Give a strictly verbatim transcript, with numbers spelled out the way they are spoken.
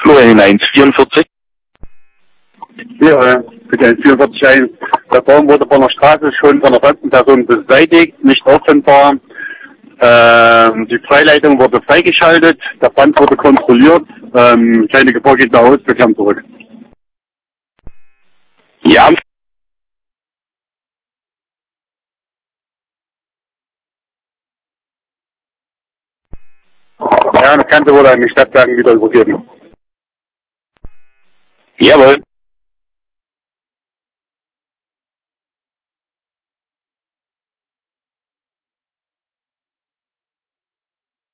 Florian eins vierundvierzig. Ja, bitte vierundvierzig eins. Der Baum wurde von der Straße schon von der fremden Person beseitigt, nicht auffindbar. Ähm, die Freileitung wurde freigeschaltet, der Brand wurde kontrolliert, ähm, keine Gefahr geht nach Hause, wir kehren zurück. Ja. Ja, das Ganze wurde an die Stadtwerken wieder übergeben. Jawohl.